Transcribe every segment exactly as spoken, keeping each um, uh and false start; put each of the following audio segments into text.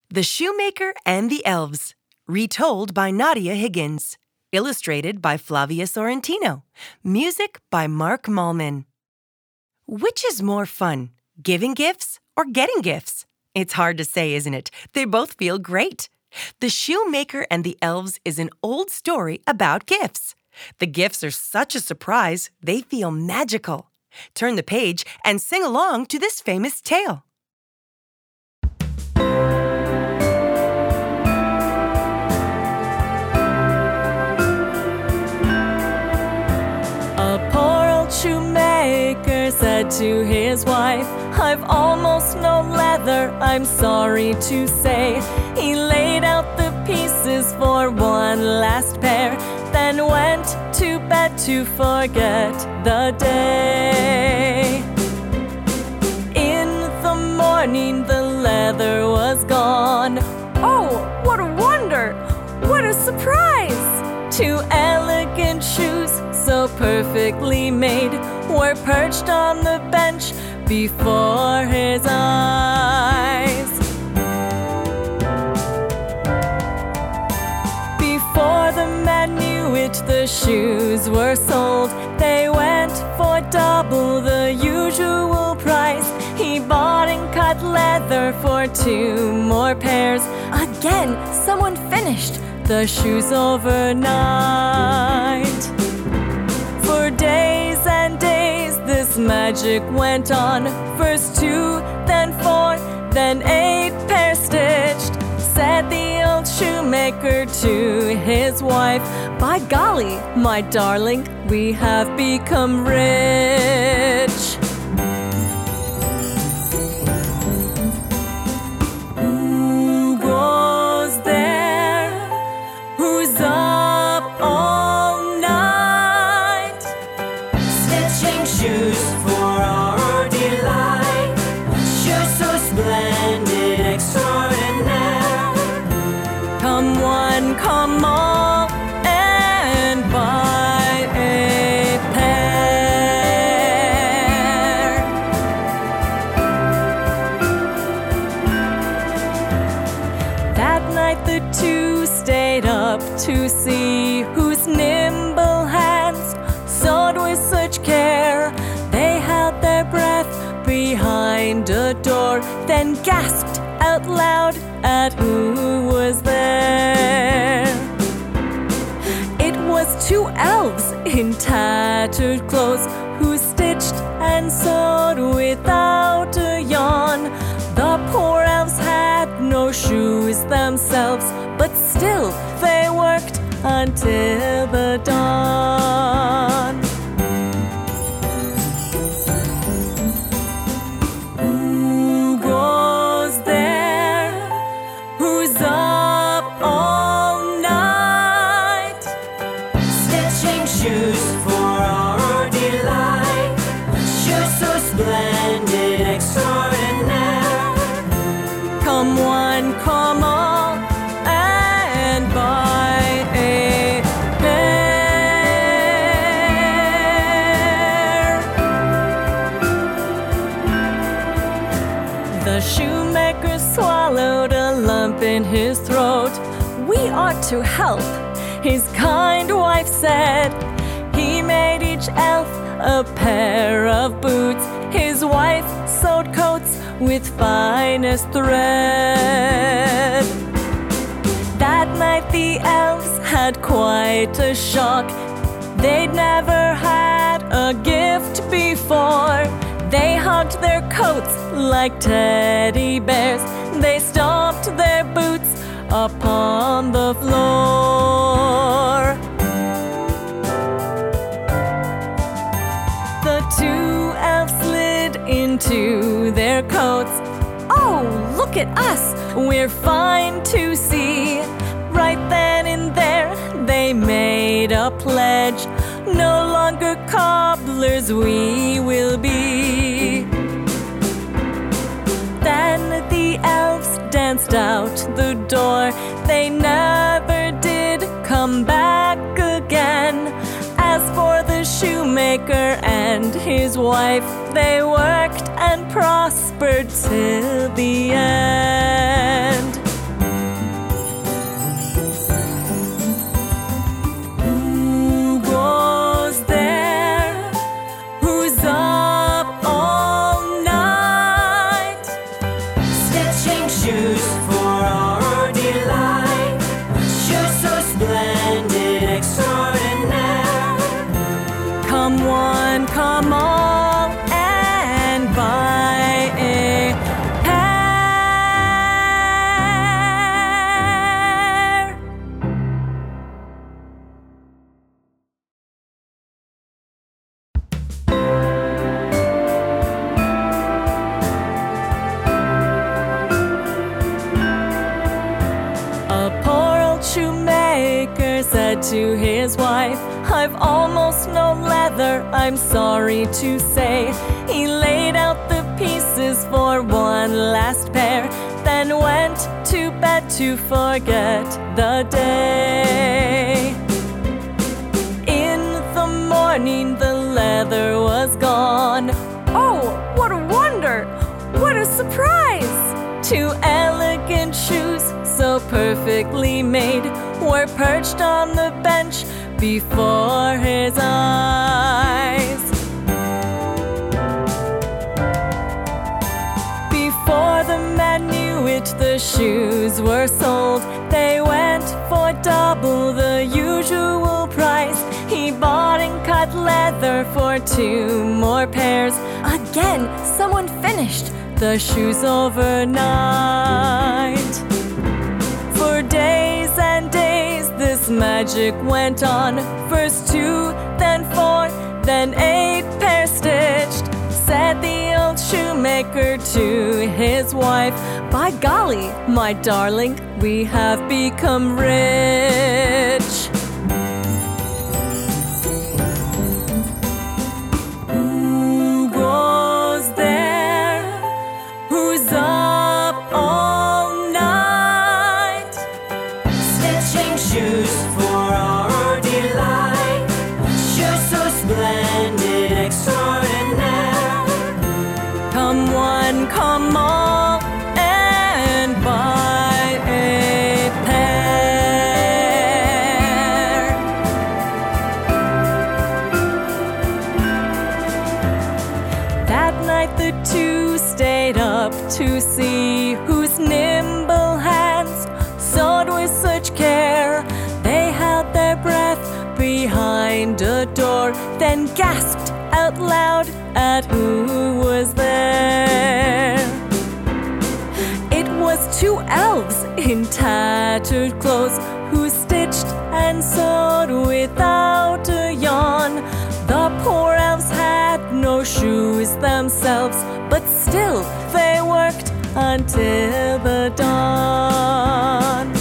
The Shoemaker and the Elves, retold by Nadia Higgins. Illustrated by Flavia Sorrentino. Music by Mark Mallman. Which is more fun, giving gifts or getting gifts? It's hard to say, isn't it? They both feel great. The Shoemaker and the Elves is an old story about gifts. The gifts are such a surprise, they feel magical. Turn the page and sing along to this famous tale. Shoemaker said to his wife, I've almost no leather, I'm sorry to say. He laid out the pieces for one last pair, then went to bed to forget the day. In the morning the leather was gone. Oh, what a wonder! What a surprise! Two elegant shoes, so perfectly made, were perched on the bench before his eyes. Before the man knew it, the shoes were sold. They went for double the usual price. He bought and cut leather for two more pairs. Again, someone finished the shoes overnight. For days and days this magic went on. First two, then four, then eight pairs stitched. Said the old shoemaker to his wife, by golly, my darling, we have become rich. Who goes there? Who's up all night? Stitching shoes for our delight. Shoes so splendid, extraordinary. Come one, come all, and buy a pair. That night the two stayed up to see whose nimble hands sewed with such care. They held their breath behind a door, then gasped out loud at who was there. It was two elves in tattered clothes who stitched and sewed without a yawn. The poor elves had no shoes themselves, but still they worked until the dawn. Who goes there? Who's up all night? Stitching shoes for our delight. Shoes so splendid, extraordinary. Come one, come all, and buy a pair. The shoemaker swallowed a lump in his throat. We ought to help, his kind wife said. He made each elf a pair of boots. His wife sewed coats with finest thread. That night the elves had quite a shock. They'd never had a gift before. They hugged their coats like teddy bears. They stomped their boots upon the floor. The two elves slid into their coats. Oh, look at us, we're fine to see. Right then and there they made a pledge. No longer cobblers we will be. Then the elves danced out the door. They never did come back again. As for the shoemaker and his wife, they worked and prospered till the end. shoemaker said to his wife, I've almost no leather, I'm sorry to say. He laid out the pieces for one last pair, then went to bed to forget the day. In the morning the leather was gone. Oh, what a wonder! What a surprise! Two elegant shoes, so perfectly made, were perched on the bench before his eyes. Before the man knew it, the shoes were sold. They went for double the usual price. He bought and cut leather for two more pairs. Again, someone finished the shoes overnight. For days and days this magic went on. First two, then four, then eight pairs stitched. Said the old shoemaker to his wife, by golly, my darling, we have become rich. Who goes there? Who's up all night? Stitching shoes for our delight. Shoes so splendid, extraordinaire. Come one, come all, and buy a pair. That night the two stayed up to see whose nimble hands sewed with such care. They held their breath behind a door, then gasped out loud at who was there. It was two elves in tattered clothes who stitched and sewed without a yawn. The poor elves had no shoes themselves, but still they worked until the dawn.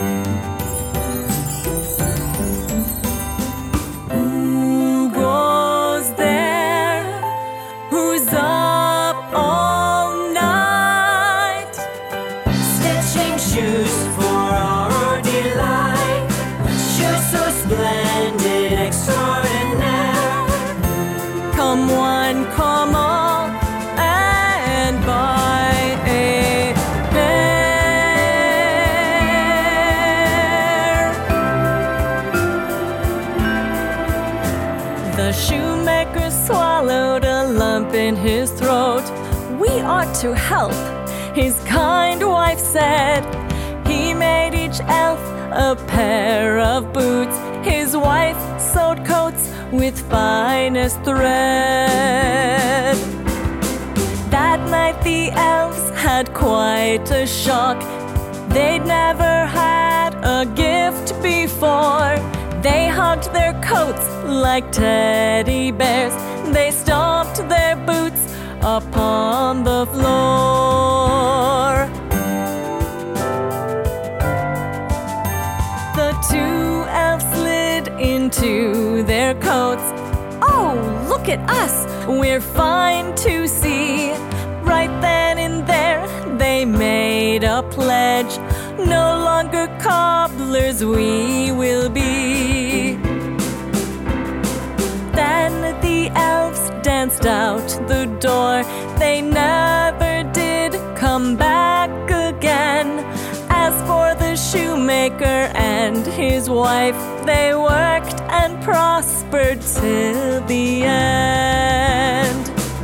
Who goes there? Who's up all night? Stitching shoes for our delight. Shoes so splendid, extraordinaire. Come one, come all, and buy a pair. The shoemaker swallowed a lump in his throat. We ought to help, his kind wife said. He made each elf a pair of boots. His wife sewed coats with finest thread. That night the elves had quite a shock. They'd never had a gift before. They hugged their coats like teddy bears. They stomped their boots upon the floor. The two elves slid into their coats. Oh, look at us, we're fine to see. Right then and there they made a pledge. No longer cobblers we will be. Then the elves danced out the door. They never did come back again. As for the shoemaker and his wife, they worked and prospered till the end.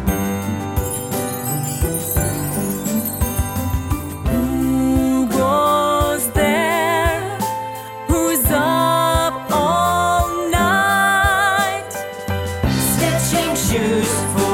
Who goes there? Who's up all night? Stitching shoes for